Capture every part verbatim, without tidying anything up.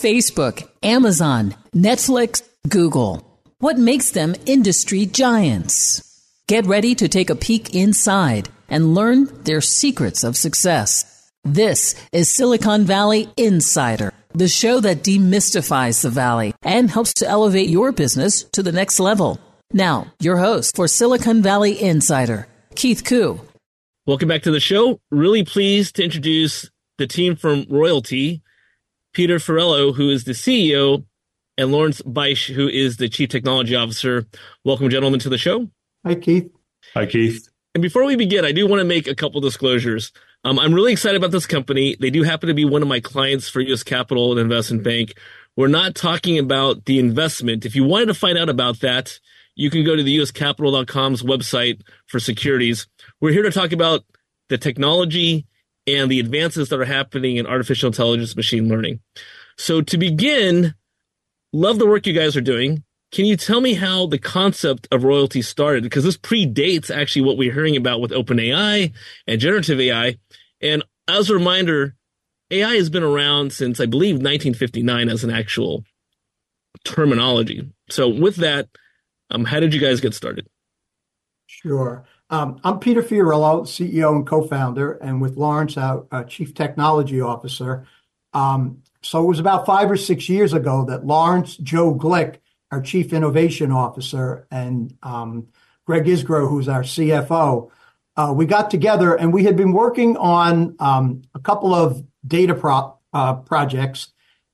Facebook, Amazon, Netflix, Google. What makes them industry giants? Get ready to take a peek inside and learn their secrets of success. This is Silicon Valley Insider, the show that demystifies the Valley and helps to elevate your business to the next level. Now, your host for Silicon Valley Insider, Keith Koo. Welcome back to the show. Really pleased to introduce the team from Royalty, Peter Fiorello, who is the C E O, and Lawrence Beisch, who is the Chief Technology Officer. Welcome, gentlemen, to the show. Hi, Keith. Hi, Keith. And before we begin, I do want to make a couple disclosures. Um, I'm really excited about this company. They do happen to be one of my clients for U S Capital and Investment Bank. We're not talking about the investment. If you wanted to find out about that, you can go to the U S capital dot com's website for securities. We're here to talk about the technology and the advances that are happening in artificial intelligence, machine learning. So to begin, love the work you guys are doing. Can you tell me how the concept of Royalty started? Because this predates actually what we're hearing about with OpenAI and generative A I. And as a reminder, A I has been around since, I believe, nineteen fifty-nine as an actual terminology. So with that, um, how did you guys get started? Sure. Um, I'm Peter Fiorello, C E O and co-founder, and with Lawrence, our, our Chief Technology Officer. Um, so it was about five or six years ago that Lawrence, Joe Glick, our Chief Innovation Officer, and um, Greg Isgro, who's our C F O, uh, we got together and we had been working on um, a couple of data pro- uh, projects,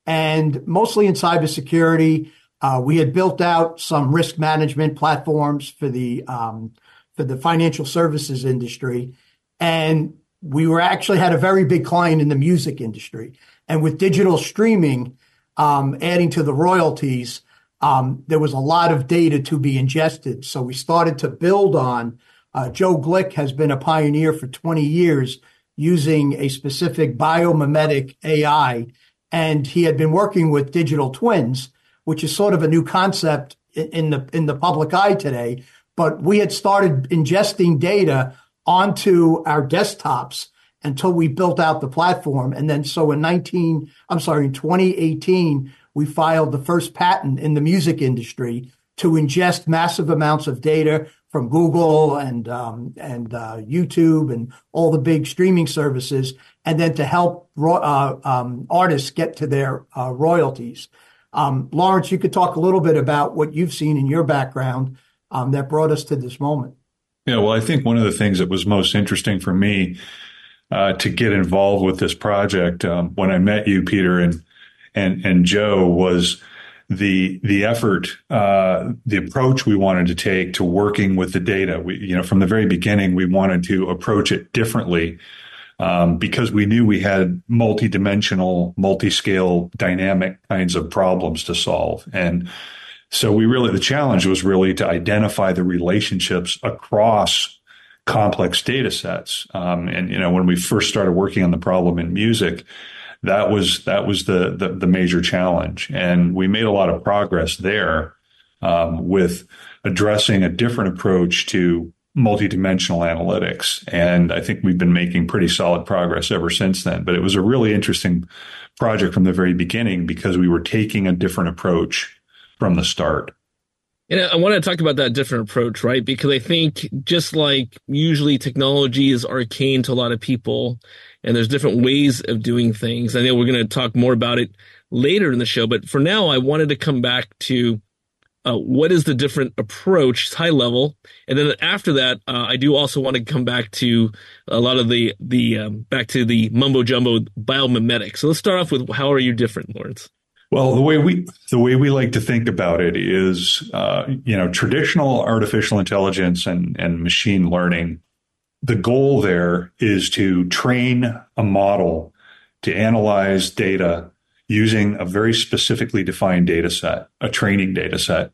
and mostly in cybersecurity. Uh, we had built out some risk management platforms for the um, for the financial services industry, and we were actually had a very big client in the music industry. And with digital streaming um, adding to the royalties, um, there was a lot of data to be ingested. So we started to build on. Uh, Joe Glick has been a pioneer for twenty years using a specific biomimetic A I, and he had been working with digital twins, which is sort of a new concept in the in the public eye today. But we had started ingesting data onto our desktops until we built out the platform. And then so in nineteen, I'm sorry, in twenty eighteen, we filed the first patent in the music industry to ingest massive amounts of data from Google and um, and uh, YouTube and all the big streaming services, and then to help uh, um, artists get to their uh, royalties. Um, Lawrence, you could talk a little bit about what you've seen in your background um, that brought us to this moment. Yeah, well, I think one of the things that was most interesting for me uh, to get involved with this project um, when I met you, Peter, and and and Joe, was the the effort, uh, the approach we wanted to take to working with the data. We, you know, from the very beginning, we wanted to approach it differently. Um, because we knew we had multi-dimensional, multi-scale, dynamic kinds of problems to solve. And so we really, the challenge was really to identify the relationships across complex data sets. Um, and, you know, when we first started working on the problem in music, that was, that was the, the, the major challenge. And we made a lot of progress there, um, with addressing a different approach to multidimensional analytics. And I think we've been making pretty solid progress ever since then. But it was a really interesting project from the very beginning because we were taking a different approach from the start. And I want to talk about that different approach, right? Because I think just like usually technology is arcane to a lot of people, and there's different ways of doing things. I know we're going to talk more about it later in the show, but for now, I wanted to come back to Uh, what is the different approach, high level, and then after that, uh, I do also want to come back to a lot of the the um, back to the mumbo jumbo biomimetics. So let's start off with how are you different, Lawrence? Well, the way we the way we like to think about it is, uh, you know, traditional artificial intelligence and and machine learning. The goal there is to train a model to analyze data using a very specifically defined data set, a training data set.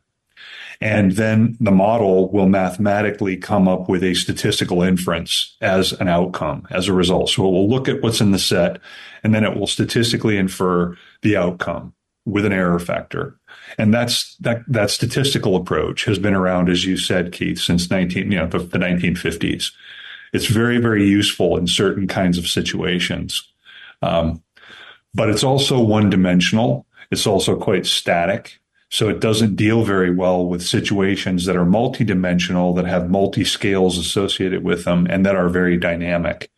And then the model will mathematically come up with a statistical inference as an outcome, as a result. So it will look at what's in the set, and then it will statistically infer the outcome with an error factor. And that's that that statistical approach has been around, as you said, Keith, since nineteen, you know, the, the nineteen fifties. It's very, very useful in certain kinds of situations. Um, But it's also one-dimensional. It's also quite static. So it doesn't deal very well with situations that are multidimensional, that have multi-scales associated with them, and that are very dynamic.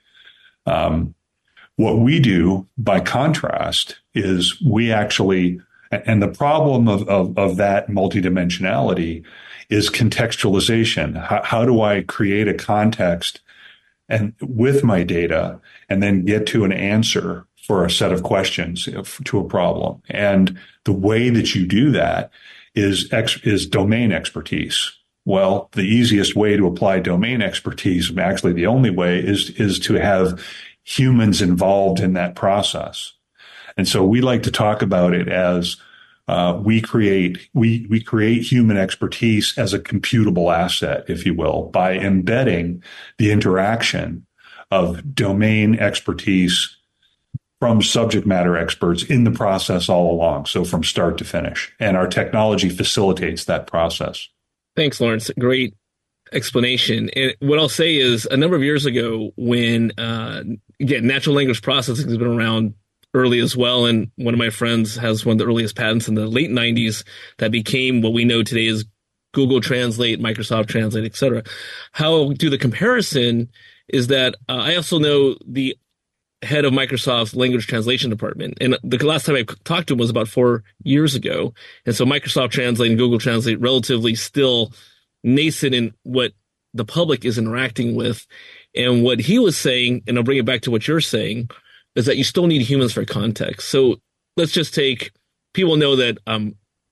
Um, what we do, by contrast, is we actually, and the problem of, of, of that multidimensionality is contextualization. How, how do I create a context and with my data and then get to an answer for a set of questions to a problem? And the way that you do that is ex, is domain expertise. Well, the easiest way to apply domain expertise, actually the only way, is is to have humans involved in that process. And so we like to talk about it as uh, we create we we create human expertise as a computable asset, if you will, by embedding the interaction of domain expertise from subject matter experts in the process all along. So from start to finish. And our technology facilitates that process. Thanks, Lawrence. Great explanation. And what I'll say is a number of years ago when, uh, again, natural language processing has been around early as well. And one of my friends has one of the earliest patents in the late nineties that became what we know today as Google Translate, Microsoft Translate, et cetera. How I'll do the comparison is that uh, I also know the head of Microsoft's language translation department. And the last time I talked to him was about four years ago. And so Microsoft Translate and Google Translate relatively still nascent in what the public is interacting with. And what he was saying, and I'll bring it back to what you're saying, is that you still need humans for context. So let's just take, people know that um,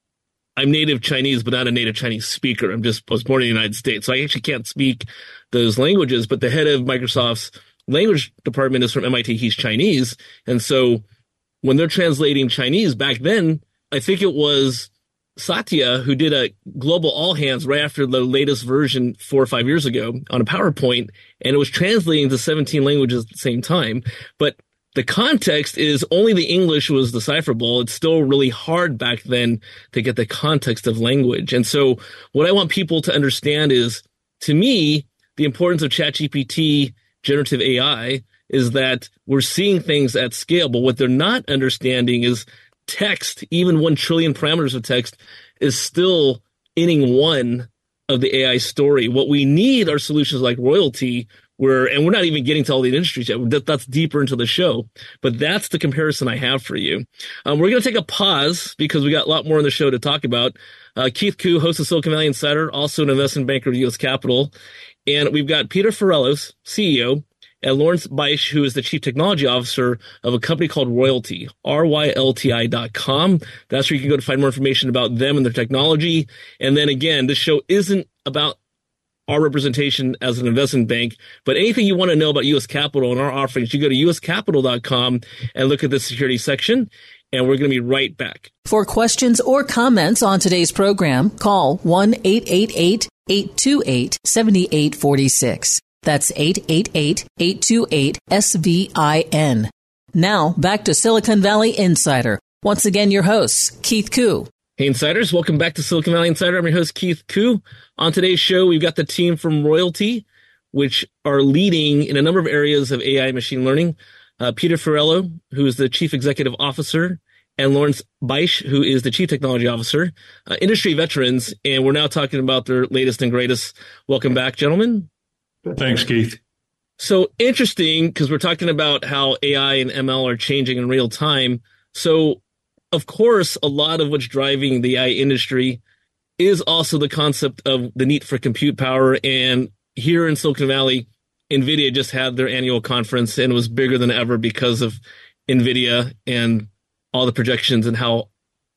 I'm native Chinese, but not a native Chinese speaker. I'm just, I was born in the United States. So I actually can't speak those languages, but the head of Microsoft's language department is from M I T. He's Chinese. And so when they're translating Chinese back then, I think it was Satya who did a global all hands right after the latest version four or five years ago on a PowerPoint, and it was translating to seventeen languages at the same time. But the context is only the English was decipherable. It's still really hard back then to get the context of language. And so what I want people to understand is, to me, the importance of ChatGPT, generative A I, is that we're seeing things at scale, but what they're not understanding is text, even one trillion parameters of text, is still inning one of the A I story. What we need are solutions like Royalty, where, and we're not even getting to all the industries yet. That, that's deeper into the show, but that's the comparison I have for you. Um, we're going to take a pause because we got a lot more on the show to talk about. Uh, Keith Koo, host of Silicon Valley Insider, also an investment banker of U S Capital. And we've got Peter Firelos, C E O, and Lawrence Beisch, who is the Chief Technology Officer of a company called Royalty, R Y L T I dot com. That's where you can go to find more information about them and their technology. And then again, this show isn't about our representation as an investment bank, but anything you want to know about U S Capital and our offerings, you go to U S capital dot com and look at the security section. And we're going to be right back. For questions or comments on today's program, call one eight eight eight, eight two eight, seven eight four six. That's eight eight eight, eight two eight, S V I N. Now, back to Silicon Valley Insider. Once again, your host, Keith Koo. Hey, Insiders. Welcome back to Silicon Valley Insider. I'm your host, Keith Koo. On today's show, we've got the team from Royalty, which are leading in a number of areas of A I and machine learning. Uh, Peter Fiorello, who is the Chief Executive Officer, and Lawrence Beisch, who is the Chief Technology Officer, uh, industry veterans, and we're now talking about their latest and greatest. Welcome back, gentlemen. Thanks, Keith. So interesting, because we're talking about how A I and M L are changing in real time. So, of course, a lot of what's driving the A I industry is also the concept of the need for compute power. And here in Silicon Valley, NVIDIA just had their annual conference, and it was bigger than ever because of NVIDIA and all the projections and how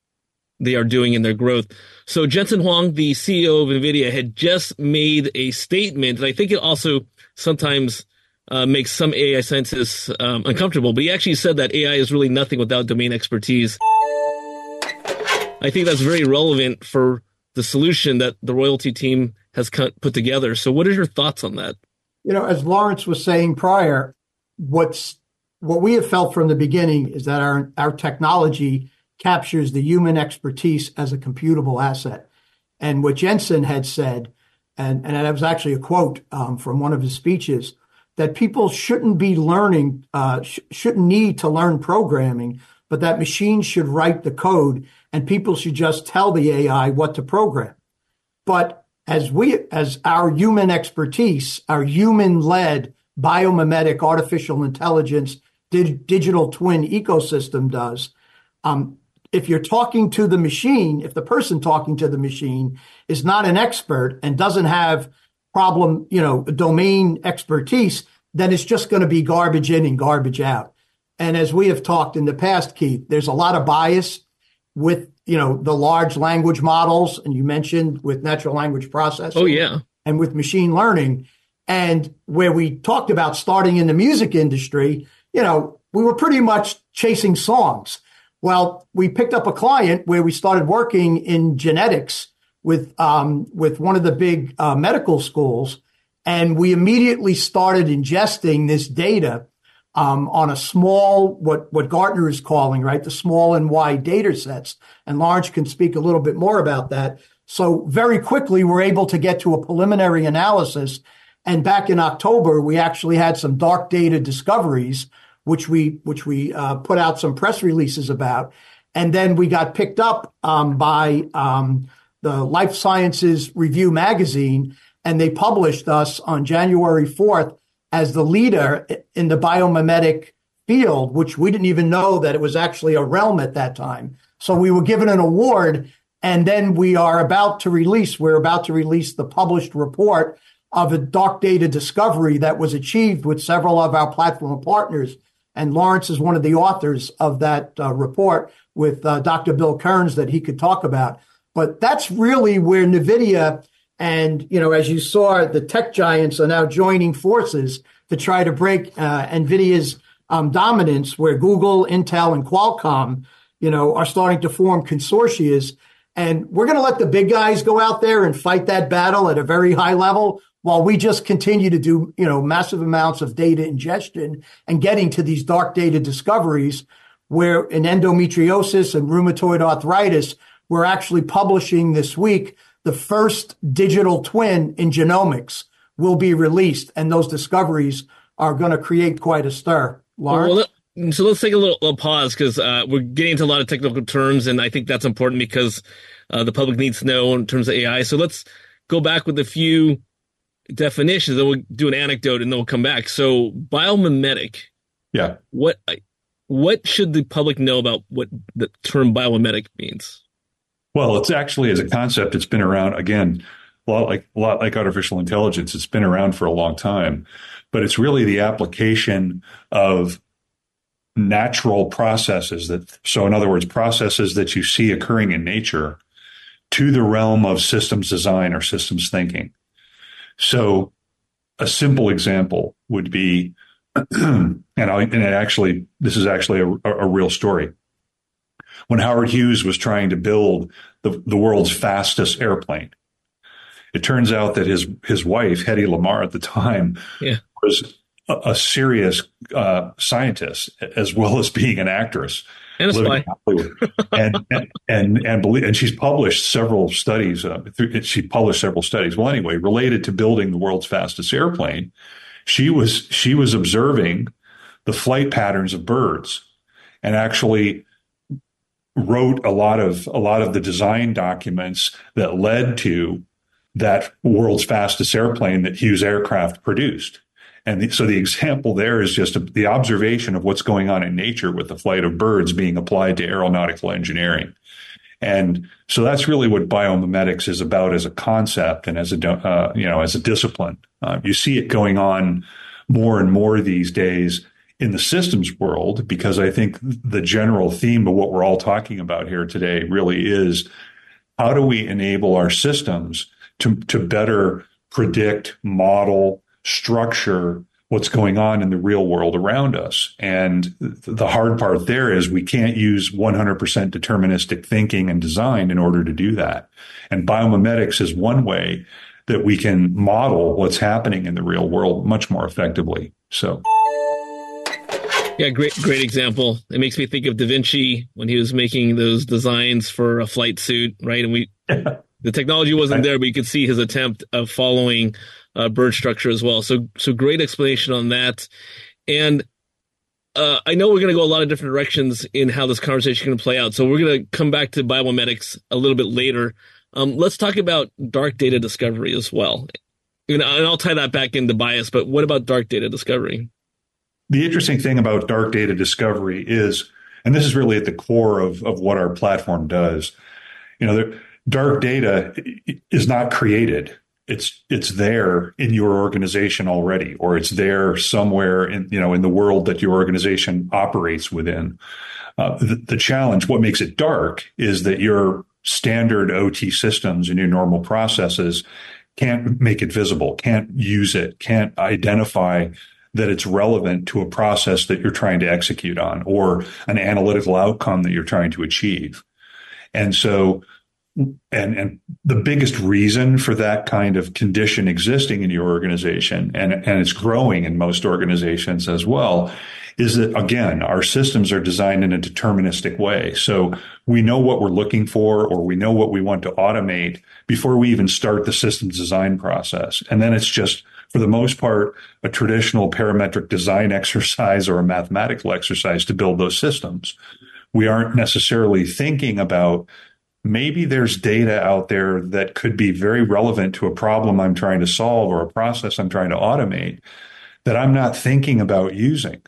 they are doing in their growth. So Jensen Huang, the C E O of NVIDIA, had just made a statement, and I think it also sometimes uh, makes some A I scientists um, uncomfortable, but he actually said that A I is really nothing without domain expertise. I think that's very relevant for the solution that the Royalty team has put together. So what are your thoughts on that? You know, as Lawrence was saying prior, what's what we have felt from the beginning is that our our technology captures the human expertise as a computable asset. And what Jensen had said, and, and that was actually a quote um, from one of his speeches, that people shouldn't be learning, uh, sh- shouldn't need to learn programming but that machines should write the code and people should just tell the A I what to program. But as we, as our human expertise, our human-led biomimetic artificial intelligence dig, digital twin ecosystem does, um, if you're talking to the machine, if the person talking to the machine is not an expert and doesn't have problem, you know, domain expertise, then it's just going to be garbage in and garbage out. And as we have talked in the past, Keith, there's a lot of bias with, you know, the large language models, and you mentioned with natural language processing. Oh, yeah. And with machine learning. And where we talked about starting in the music industry, you know, we were pretty much chasing songs. Well, we picked up a client where we started working in genetics with um, with one of the big uh, medical schools, and we immediately started ingesting this data um, on a small, what what Gartner is calling, right, the small and wide data sets. And Lawrence can speak a little bit more about that. So very quickly, we're able to get to a preliminary analysis. And back in October, we actually had some dark data discoveries, which we which we uh, put out some press releases about. And then we got picked up um, by um, the Life Sciences Review magazine, and they published us on January fourth as the leader in the biomimetic field, which we didn't even know that it was actually a realm at that time. So we were given an award, and then we are about to release, we're about to release the published report of a dark data discovery that was achieved with several of our platform partners. And Lawrence is one of the authors of that uh, report with uh, Doctor Bill Kearns that he could talk about. But that's really where NVIDIA and, you know, as you saw, the tech giants are now joining forces to try to break uh, NVIDIA's um, dominance, where Google, Intel, and Qualcomm, you know, are starting to form consortia. And we're going to let the big guys go out there and fight that battle at a very high level, while we just continue to do, you know, massive amounts of data ingestion and getting to these dark data discoveries, where in endometriosis and rheumatoid arthritis, we're actually publishing this week the first digital twin in genomics will be released, and those discoveries are going to create quite a stir. Lawrence? Well, so let's take a little, little pause, because uh, we're getting into a lot of technical terms, and I think that's important because uh, the public needs to know in terms of A I. So let's go back with a few definitions, and we'll do an anecdote, and then we'll come back. So biomimetic. Yeah. What what should the public know about what the term biomimetic means? Well, it's actually, as a concept, it's been around, again, a lot like a lot like artificial intelligence. It's been around for a long time, but it's really the application of natural processes that, so in other words, processes that you see occurring in nature to the realm of systems design or systems thinking. So a simple example would be, and, I, and it actually, this is actually a, a real story. When Howard Hughes was trying to build the, the world's fastest airplane, it turns out that his his wife, Hedy Lamarr, at the time, yeah. was a, a serious uh, scientist, as well as being an actress. And a spy. and, and, and, and, believe, and she's published several studies. Uh, through, she published several studies. Well, anyway, related to building the world's fastest airplane, she was, she was observing the flight patterns of birds, and actually wrote a lot of, a lot of the design documents that led to that world's fastest airplane that Hughes Aircraft produced. And the, so the example there is just a, the observation of what's going on in nature with the flight of birds being applied to aeronautical engineering. And so that's really what biomimetics is about as a concept and as a, uh, you know, as a discipline. Uh, you see it going on more and more these days in the systems world, because I think the general theme of what we're all talking about here today really is, how do we enable our systems to, to better predict, model, structure what's going on in the real world around us. And the hard part there is we can't use one hundred percent deterministic thinking and design in order to do that. And biomimetics is one way that we can model what's happening in the real world much more effectively. So. Yeah, great, great example. It makes me think of Da Vinci when he was making those designs for a flight suit, right? And we, the technology wasn't there, but you could see his attempt of following uh, bird structure as well. So, so great explanation on that. And uh, I know we're going to go a lot of different directions in how this conversation is going to play out. So we're going to come back to biomimetics a little bit later. Um, let's talk about dark data discovery as well. You know, and I'll tie that back into bias, but what about dark data discovery? The interesting thing about dark data discovery is, and this is really at the core of, of what our platform does, you know, the dark data is not created. It's it's there in your organization already, or it's there somewhere in, you know, in the world that your organization operates within. Uh, the, the challenge, what makes it dark, is that your standard O T systems and your normal processes can't make it visible, can't use it, can't identify that it's relevant to a process that you're trying to execute on or an analytical outcome that you're trying to achieve. And so, and, and the biggest reason for that kind of condition existing in your organization, and, and it's growing in most organizations as well, is that, again, our systems are designed in a deterministic way. So we know what we're looking for, or we know what we want to automate before we even start the systems design process. And then it's just, for the most part, a traditional parametric design exercise or a mathematical exercise to build those systems. We aren't necessarily thinking about maybe there's data out there that could be very relevant to a problem I'm trying to solve or a process I'm trying to automate that I'm not thinking about using.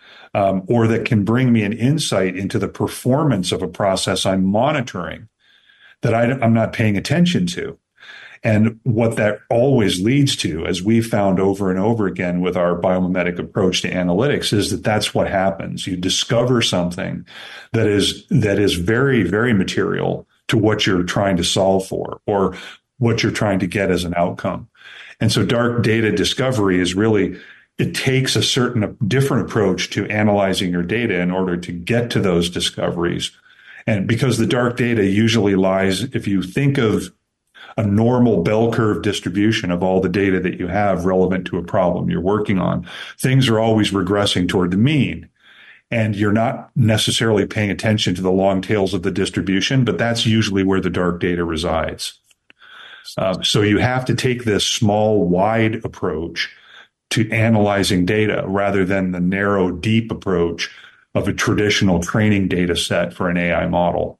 Um, or that can bring me an insight into the performance of a process I'm monitoring that I, I'm not paying attention to. And what that always leads to, as we've found over and over again with our biomimetic approach to analytics, is that that's what happens. You discover something that is that is very, very material to what you're trying to solve for or what you're trying to get as an outcome. And so dark data discovery is really, it takes a certain different approach to analyzing your data in order to get to those discoveries. And because the dark data usually lies, if you think of a normal bell curve distribution of all the data that you have relevant to a problem you're working on, things are always regressing toward the mean. And you're not necessarily paying attention to the long tails of the distribution, but that's usually where the dark data resides. Uh, so you have to take this small, wide approach to analyzing data rather than the narrow, deep approach of a traditional training data set for an A I model.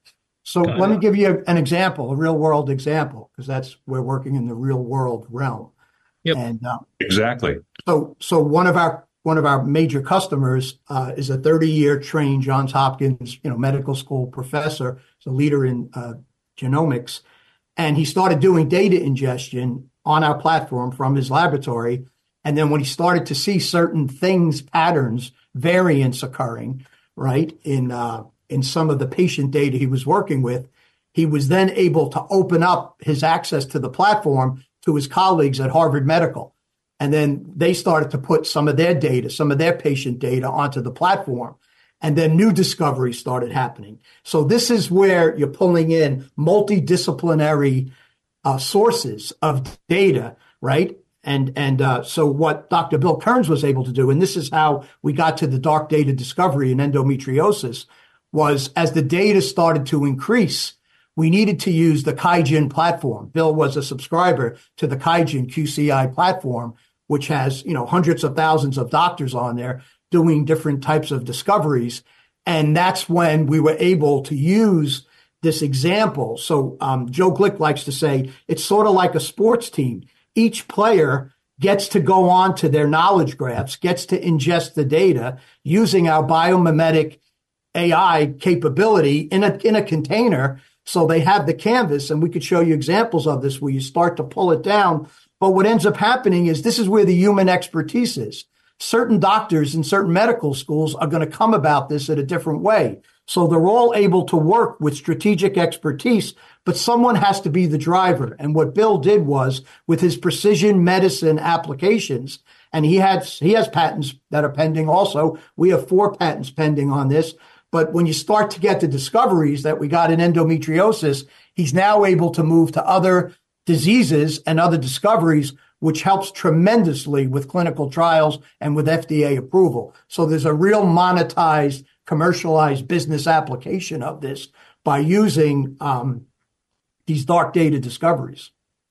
So let me give you an example, a real world example, because that's, we're working in the real world realm. Yep. And uh, exactly. So, so one of our one of our major customers uh, is a thirty-year trained Johns Hopkins, you know, medical school professor. He's a leader in uh, genomics, and he started doing data ingestion on our platform from his laboratory. And then when he started to see certain things, patterns, variants occurring, right, in uh, in some of the patient data he was working with, he was then able to open up his access to the platform to his colleagues at Harvard Medical. And then they started to put some of their data, some of their patient data onto the platform. And then new discoveries started happening. So this is where you're pulling in multidisciplinary uh, sources of data, right? And and uh, so what Doctor Bill Kearns was able to do, and this is how we got to the dark data discovery in endometriosis, was as the data started to increase, we needed to use the QIAGEN platform. Bill was a subscriber to the QIAGEN Q C I platform, which has, you know, hundreds of thousands of doctors on there doing different types of discoveries. And that's when we were able to use this example. So um, Joe Glick likes to say, it's sort of like a sports team. Each player gets to go on to their knowledge graphs, gets to ingest the data using our biomimetic A I capability in a, in a container. So they have the canvas, and we could show you examples of this where you start to pull it down. But what ends up happening is this is where the human expertise is. Certain doctors in certain medical schools are going to come about this in a different way. So they're all able to work with strategic expertise, but someone has to be the driver. And what Bill did was, with his precision medicine applications, and he has, he has patents that are pending also. We have four patents pending on this. But when you start to get the discoveries that we got in endometriosis, he's now able to move to other diseases and other discoveries, which helps tremendously with clinical trials and with F D A approval. So there's a real monetized, commercialized business application of this by using um, these dark data discoveries.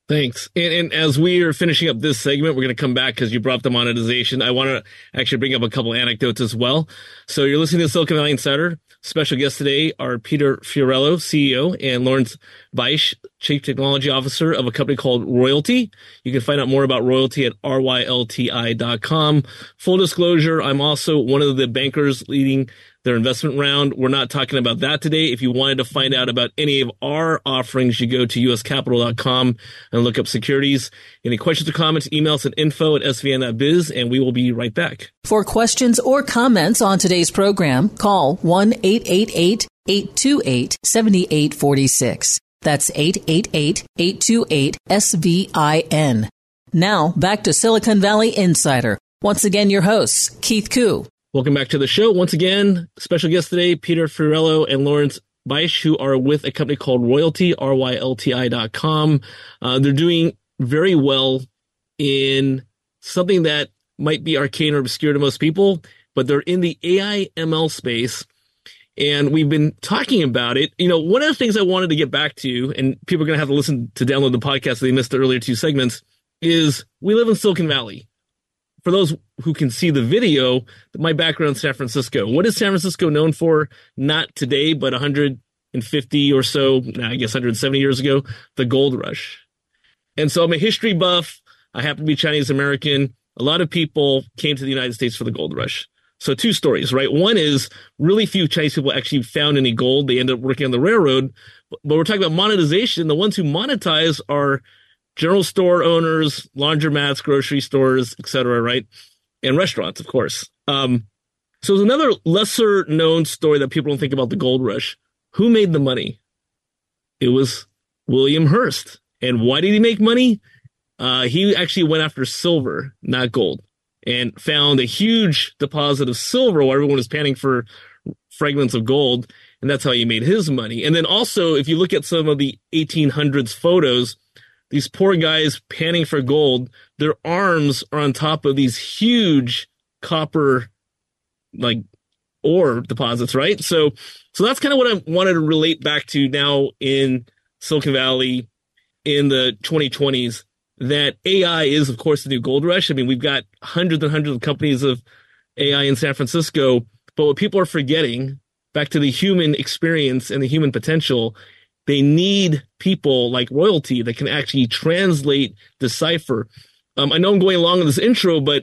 Thanks. And, and as we are finishing up this segment, we're going to come back because you brought up the monetization. I want to actually bring up a couple anecdotes as well. So you're listening to Silicon Valley Insider. Special guests today are Peter Fiorello, C E O, and Lawrence Beisch, Chief Technology Officer of a company called Royalty. You can find out more about Royalty at R Y L T I dot com. Full disclosure, I'm also one of the bankers leading their investment round. We're not talking about that today. If you wanted to find out about any of our offerings, you go to U S capital dot com and look up securities. Any questions or comments, email us at info at S V N dot biz, and we will be right back. For questions or comments on today's program, call one eight eight eight, eight two eight, seven eight four six. That's eight eight eight, eight two eight, S V I N. Now, back to Silicon Valley Insider. Once again, your hosts, Keith Koo. Welcome back to the show. Once again, special guests today, Peter Fiorello and Lawrence Beisch, who are with a company called Royalty, R Y L T I dot com. Uh, they're doing very well in something that might be arcane or obscure to most people, but they're in the A I M L space. And we've been talking about it. You know, one of the things I wanted to get back to, and people are going to have to listen to download the podcast if they missed the earlier two segments, is we live in Silicon Valley. For those who can see the video, my background is San Francisco. What is San Francisco known for? Not today, but one hundred fifty or so, I guess one hundred seventy years ago, the gold rush. And so I'm a history buff. I happen to be Chinese American. A lot of people came to the United States for the gold rush. So two stories, right? One is really few Chinese people actually found any gold. They ended up working on the railroad. But we're talking about monetization. The ones who monetize are general store owners, laundromats, grocery stores, et cetera, right? And restaurants, of course. Um, so there's another lesser known story that people don't think about the gold rush. Who made the money? It was William Hearst. And why did he make money? Uh, he actually went after silver, not gold, and found a huge deposit of silver while everyone was panning for fragments of gold. And that's how he made his money. And then also, if you look at some of the eighteen hundreds photos, these poor guys panning for gold, their arms are on top of these huge copper, like, ore deposits, right? So, so that's kind of what I wanted to relate back to now in Silicon Valley in the twenty twenties, that A I is, of course, the new gold rush. I mean, we've got hundreds and hundreds of companies of A I in San Francisco, but what people are forgetting, back to the human experience and the human potential, they need people like Royalty that can actually translate, decipher. Um, I know I'm going along in this intro, but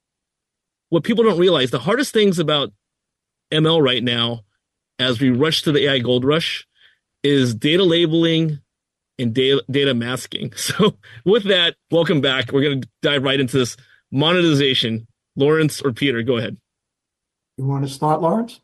what people don't realize, the hardest things about M L right now, as we rush to the A I gold rush, is data labeling and data, data masking. So with that, welcome back. We're going to dive right into this monetization. Lawrence or Peter, go ahead. You want to start, Lawrence?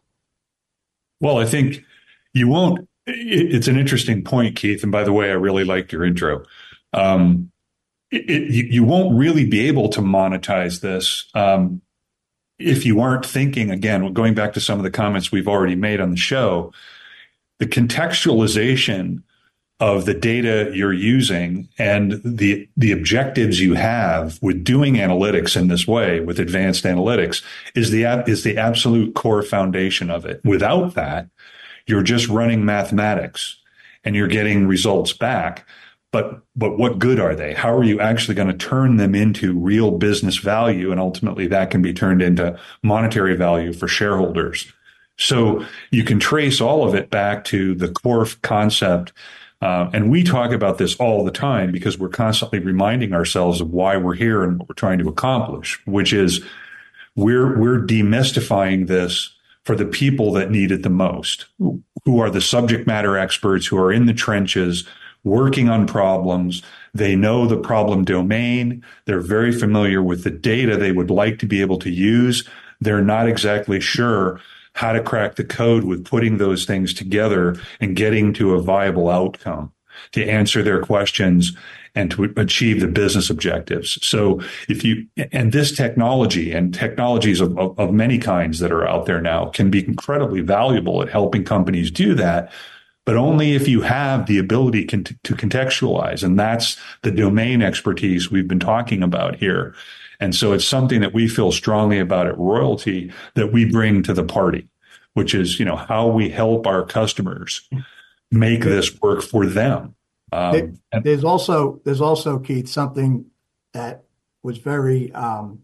Well, I think you won't. It's an interesting point, Keith. And by the way, I really liked your intro. Um, it, it, you, you won't really be able to monetize this um, if you aren't thinking, again, going back to some of the comments we've already made on the show, the contextualization of the data you're using and the the objectives you have with doing analytics in this way, with advanced analytics, is the is the absolute core foundation of it. Without that, you're just running mathematics and you're getting results back. But but what good are they? How are you actually going to turn them into real business value? And ultimately that can be turned into monetary value for shareholders. So you can trace all of it back to the core concept. Uh, and we talk about this all the time because we're constantly reminding ourselves of why we're here and what we're trying to accomplish, which is we're we're demystifying this for the people that need it the most, who are the subject matter experts, who are in the trenches, working on problems. They know the problem domain. They're very familiar with the data they would like to be able to use. They're not exactly sure how to crack the code with putting those things together and getting to a viable outcome to answer their questions and to achieve the business objectives. So if you, and this technology and technologies of, of, of many kinds that are out there now can be incredibly valuable at helping companies do that, but only if you have the ability con- to contextualize. And that's the domain expertise we've been talking about here. And so it's something that we feel strongly about at Royalty that we bring to the party, which is, you know, how we help our customers make this work for them. Um, there, and, there's also there's also Keith something that was very um,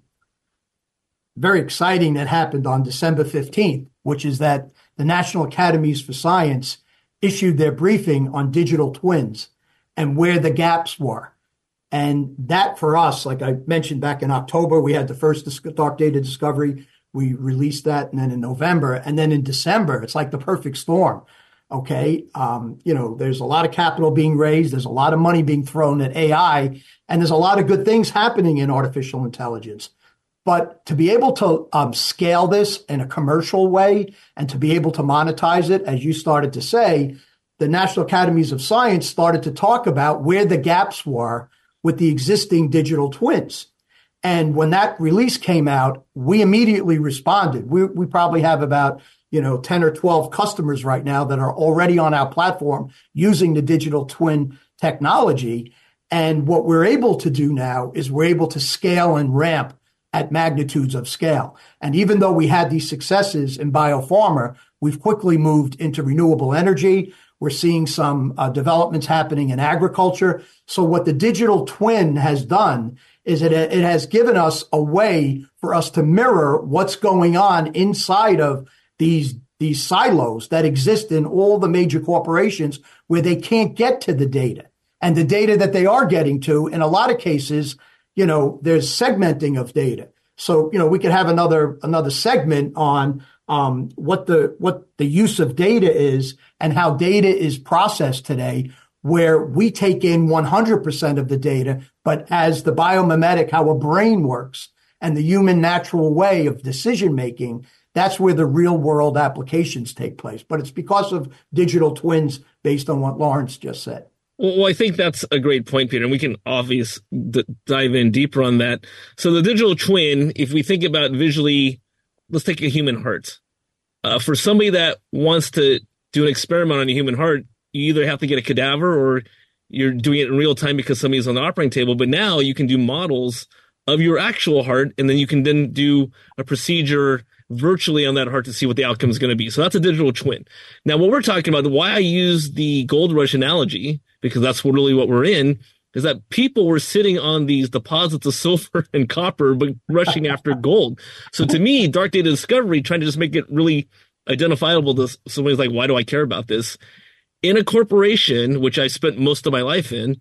very exciting that happened on December fifteenth, which is that the National Academies for Science issued their briefing on digital twins and where the gaps were. And that for us, like I mentioned back in October, we had the first dark data discovery. We released that. And then in November and then in December, it's like the perfect storm. Okay. Um, you know, there's a lot of capital being raised. There's a lot of money being thrown at A I, and there's a lot of good things happening in artificial intelligence. But to be able to um, scale this in a commercial way and to be able to monetize it, as you started to say, the National Academies of Science started to talk about where the gaps were with the existing digital twins. And when that release came out, we immediately responded. We, we probably have about, you know, ten or twelve customers right now that are already on our platform using the digital twin technology. And what we're able to do now is we're able to scale and ramp at magnitudes of scale. And even though we had these successes in biopharma, we've quickly moved into renewable energy. We're seeing some uh, developments happening in agriculture. So what the digital twin has done is it, it has given us a way for us to mirror what's going on inside of these, these silos that exist in all the major corporations where they can't get to the data. And the data that they are getting to, in a lot of cases, you know, there's segmenting of data. So, you know, we could have another, another segment on um, what the, what the use of data is and how data is processed today, where we take in one hundred percent of the data, but as the biomimetic, how a brain works and the human natural way of decision making, that's where the real world applications take place. But it's because of digital twins based on what Lawrence just said. Well, I think that's a great point, Peter, and we can obviously d- dive in deeper on that. So the digital twin, if we think about visually, let's take a human heart. Uh, for somebody that wants to do an experiment on a human heart, you either have to get a cadaver or you're doing it in real time because somebody's on the operating table. But now you can do models of your actual heart, and then you can then do a procedure virtually on that heart to see what the outcome is going to be. So that's a digital twin. Now, what we're talking about, why I use the gold rush analogy, because that's really what we're in, is that people were sitting on these deposits of silver and copper, but rushing after gold. So to me, dark data discovery, trying to just make it really identifiable to somebody's like, why do I care about this? In a corporation, which I spent most of my life in,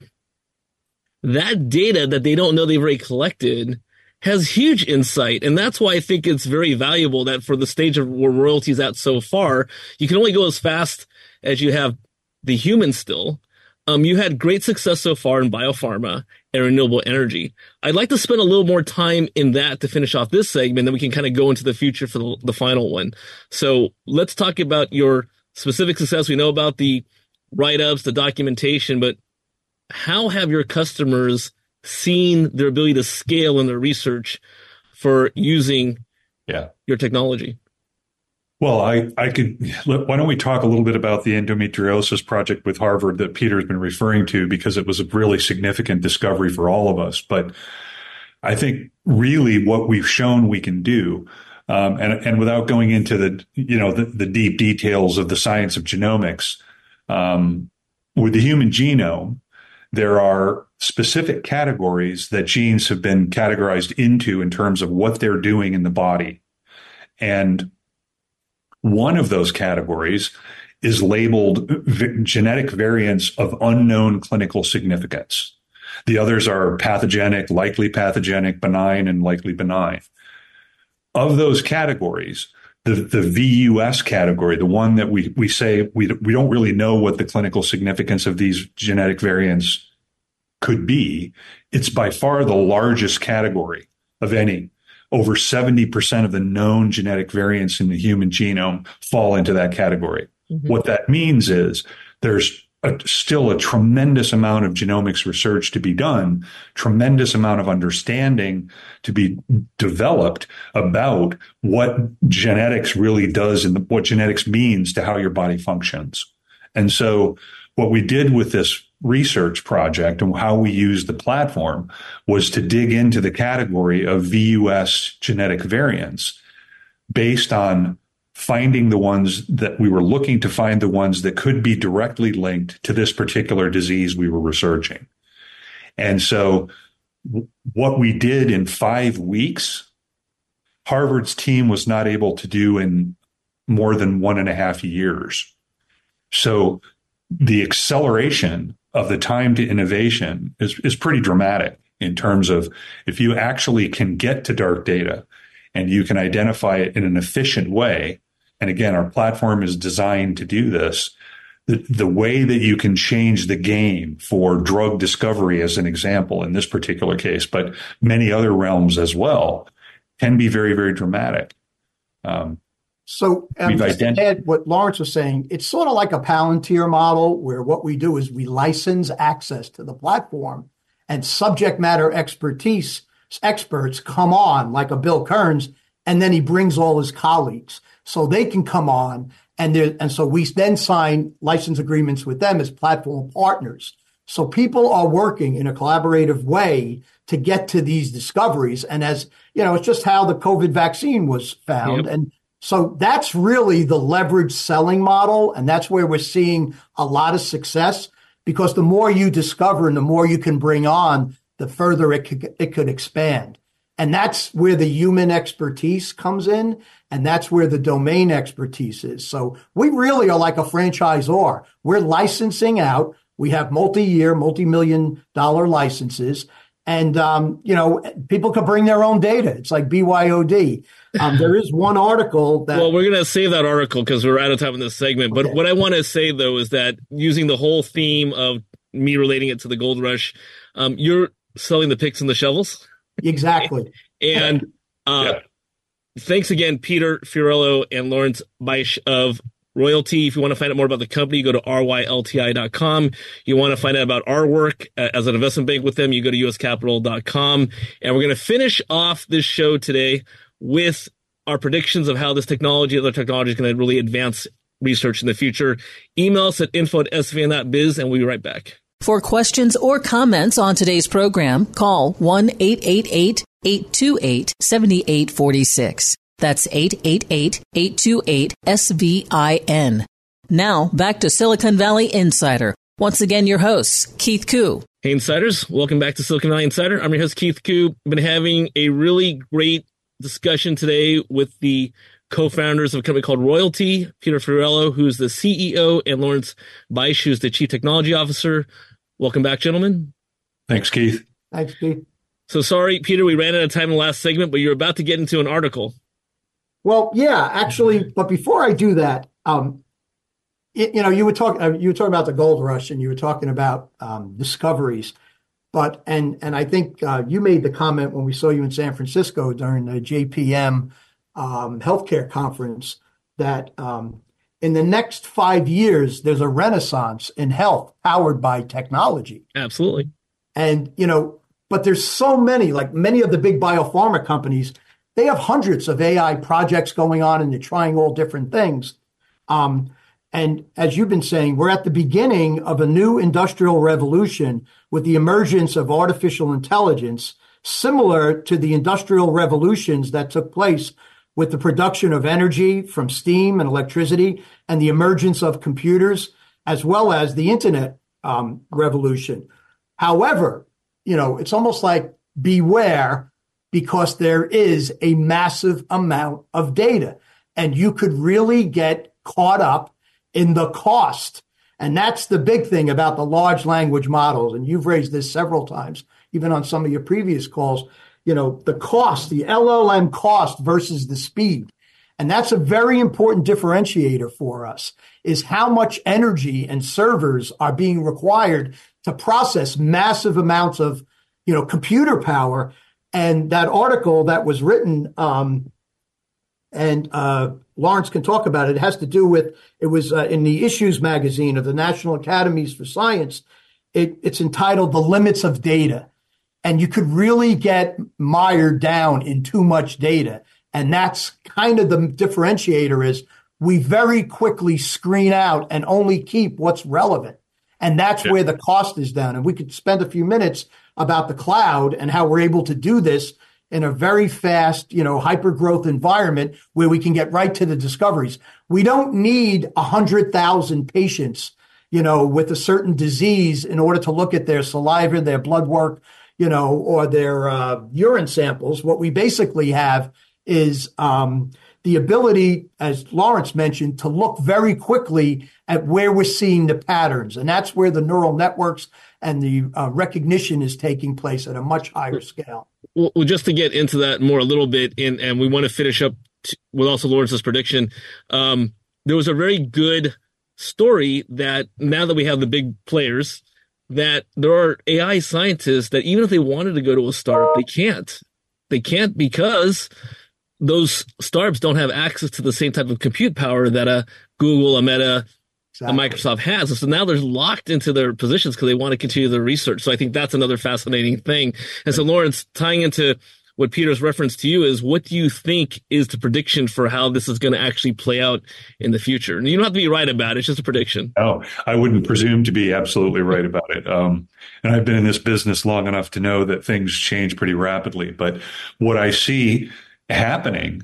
that data that they don't know they've already collected has huge insight. And that's why I think it's very valuable that for the stage of where royalty's at so far, you can only go as fast as you have the human still. Um, you had great success so far in biopharma and renewable energy. I'd like to spend a little more time in that to finish off this segment, then we can kind of go into the future for the, the final one. So let's talk about your specific success. We know about the write-ups, the documentation, but how have your customers seen their ability to scale in their research for using yeah. your technology? Well, I, I could, why don't we talk a little bit about the endometriosis project with Harvard that Peter's been referring to, because it was a really significant discovery for all of us. But I think really what we've shown we can do, um, and, and without going into the, you know, the, the deep details of the science of genomics, um, with the human genome, there are specific categories that genes have been categorized into in terms of what they're doing in the body. And one of those categories is labeled v- genetic variants of unknown clinical significance. The others are pathogenic, likely pathogenic, benign, and likely benign. Of those categories, the, the V U S category, the one that we, we say we, we don't really know what the clinical significance of these genetic variants could be, it's by far the largest category of any. Over seventy percent of the known genetic variants in the human genome fall into that category. Mm-hmm. What that means is there's a, still a tremendous amount of genomics research to be done, tremendous amount of understanding to be developed about what genetics really does and what genetics means to how your body functions. And so what we did with this research project and how we used the platform was to dig into the category of V U S genetic variants based on finding the ones that we were looking to find the ones that could be directly linked to this particular disease we were researching. And so w- what we did in five weeks, Harvard's team was not able to do in more than one and a half years. So the acceleration of the time to innovation is, is pretty dramatic in terms of if you actually can get to dark data and you can identify it in an efficient way. And again, our platform is designed to do this. The, the way that you can change the game for drug discovery, as an example, in this particular case, but many other realms as well, can be very, very dramatic. Um, So um, just ident- to add what Lawrence was saying, it's sort of like a Palantir model where what we do is we license access to the platform and subject matter expertise experts come on like a Bill Kearns, and then he brings all his colleagues so they can come on. And there, and so we then sign license agreements with them as platform partners. So people are working in a collaborative way to get to these discoveries. And as you know, it's just how the COVID vaccine was found. Yep. And so that's really the leverage selling model. And that's where we're seeing a lot of success, because the more you discover and the more you can bring on, the further it could, it could expand. And that's where the human expertise comes in. And that's where the domain expertise is. So we really are like a franchisor. We're licensing out. We have multi-year, multi-million dollar licenses. And, um, you know, people can bring their own data. It's like B Y O D. Um, there is one article that... Well, we're going to save that article because we're out of time in this segment. But okay. What I want to say, though, is that using the whole theme of me relating it to the gold rush, um, you're selling the picks and the shovels. Exactly. and uh, yeah. Thanks again, Peter Fiorello and Lawrence Beisch of Royalty. If you want to find out more about the company, you go to R Y L T I dot com. You want to find out about our work as an investment bank with them, you go to U S capital dot com. And we're going to finish off this show today with our predictions of how this technology, other technology, is going to really advance research in the future. Email us at info at s v n dot biz, and we'll be right back. For questions or comments on today's program, call one eight eight eight, eight two eight, seven eight four six. That's eight eight eight, eight two eight, S V I N. Now, back to Silicon Valley Insider. Once again, your hosts, Keith Koo. Hey, Insiders. Welcome back to Silicon Valley Insider. I'm your host, Keith Koo. I've been having a really great discussion today with the co-founders of a company called Royalty, Peter Fiorello, who's the C E O, and Lawrence Beisch, who's the Chief Technology Officer. Welcome back, gentlemen. Thanks, Keith. Thanks, Keith. So sorry, Peter, we ran out of time in the last segment, but you're about to get into an article. Well, yeah, actually, but before I do that, um, it, you know, you were talking, uh, you were talking about the gold rush, and you were talking about um, discoveries. But and and I think uh, you made the comment when we saw you in San Francisco during the J P M um, healthcare conference that um, in the next five years there's a renaissance in health powered by technology. Absolutely. And you know, but there's so many, like many of the big biopharma companies, they have hundreds of A I projects going on, and they're trying all different things. Um, And as you've been saying, we're at the beginning of a new industrial revolution with the emergence of artificial intelligence, similar to the industrial revolutions that took place with the production of energy from steam and electricity and the emergence of computers, as well as the internet um, revolution. However, you know, it's almost like beware, because there is a massive amount of data, and you could really get caught up in the cost. And that's the big thing about the large language models. And you've raised this several times, even on some of your previous calls, you know, the cost, the L L M cost versus the speed. And that's a very important differentiator for us, is how much energy and servers are being required to process massive amounts of, you know, computer power. And that article that was written, um, and uh, Lawrence can talk about it. It has to do with, it was uh, in the Issues magazine of the National Academies for Science. It, it's entitled The Limits of Data. And you could really get mired down in too much data. And that's kind of the differentiator, is we very quickly screen out and only keep what's relevant. And that's yeah. where the cost is down. And we could spend a few minutes about the cloud and how we're able to do this in a very fast, you know, hyper growth environment where we can get right to the discoveries. We don't need a hundred thousand patients, you know, with a certain disease in order to look at their saliva, their blood work, you know, or their uh, urine samples. What we basically have is um, the ability, as Lawrence mentioned, to look very quickly at where we're seeing the patterns. And that's where the neural networks and the uh, recognition is taking place at a much higher scale. Well, just to get into that more a little bit, in, and we want to finish up t- with also Lawrence's prediction, um, there was a very good story that now that we have the big players, that there are A I scientists that even if they wanted to go to a startup, they can't. They can't because those startups don't have access to the same type of compute power that a Google, a Meta, exactly. a Microsoft has. So now they're locked into their positions because they want to continue their research. So I think that's another fascinating thing. And so, Lawrence, tying into what Peter's reference to you is, what do you think is the prediction for how this is going to actually play out in the future? And you don't have to be right about it. It's just a prediction. No, I wouldn't presume to be absolutely right about it. Um, and I've been in this business long enough to know that things change pretty rapidly. But what I see happening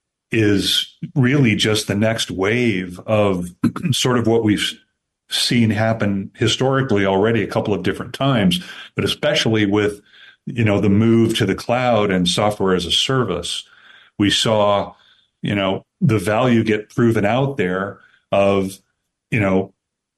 is really just the next wave of sort of what we've seen happen historically already a couple of different times, but especially with, you know, the move to the cloud and software as a service. We saw, you know, the value get proven out there of, you know,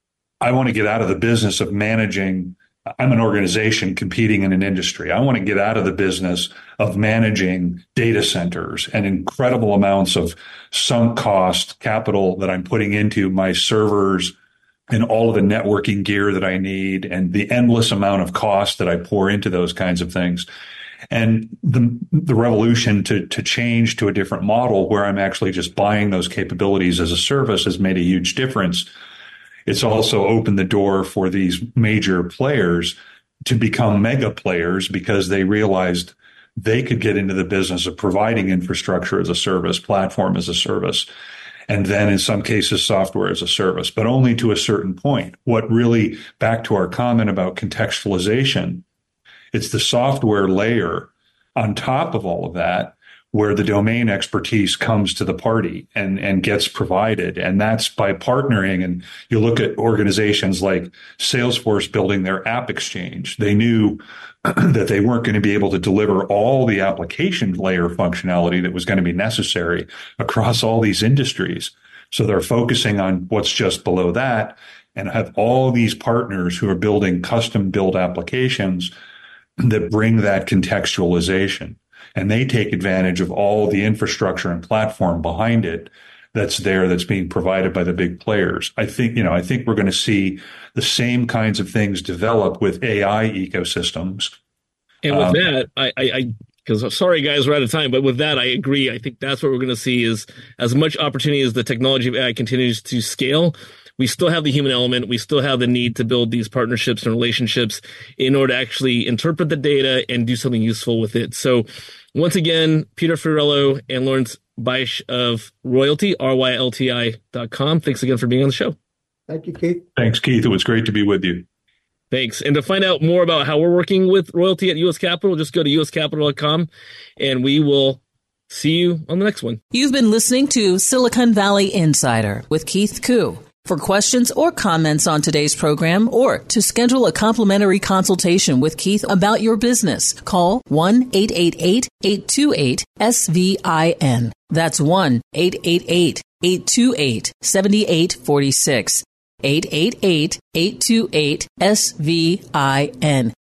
I want to get out of the business of managing. I'm an organization competing in an industry. I want to get out of the business of managing data centers and incredible amounts of sunk cost capital that I'm putting into my servers and all of the networking gear that I need and the endless amount of cost that I pour into those kinds of things. And the the revolution to to change to a different model where I'm actually just buying those capabilities as a service has made a huge difference. It's also opened the door for these major players to become mega players because they realized they could get into the business of providing infrastructure as a service, platform as a service, and then in some cases, software as a service, but only to a certain point. What really, back to our comment about contextualization, it's the software layer on top of all of that where the domain expertise comes to the party and, and gets provided. And that's by partnering. And you look at organizations like Salesforce building their App Exchange. They knew that they weren't going to be able to deliver all the application layer functionality that was going to be necessary across all these industries. So they're focusing on what's just below that and have all these partners who are building custom built applications that bring that contextualization. And they take advantage of all the infrastructure and platform behind it that's there, that's being provided by the big players. I think, you know, I think we're going to see the same kinds of things develop with A I ecosystems. And with um, that, I, I, because sorry guys, we're out of time, but with that, I agree. I think that's what we're going to see is as much opportunity as the technology of A I continues to scale, we still have the human element. We still have the need to build these partnerships and relationships in order to actually interpret the data and do something useful with it. So once again, Peter Fiorello and Lawrence Beisch of Royalty, R Y L T I dot com. Thanks again for being on the show. Thank you, Keith. Thanks, Keith. It was great to be with you. Thanks. And to find out more about how we're working with Royalty at U S Capital, just go to U S capital dot com and we will see you on the next one. You've been listening to Silicon Valley Insider with Keith Koo. For questions or comments on today's program or to schedule a complimentary consultation with Keith about your business, call one eight eight eight, eight two eight, S V I N. That's one eight eight eight, eight two eight, seven eight four six. eight eight eight, eight two eight, S V I N.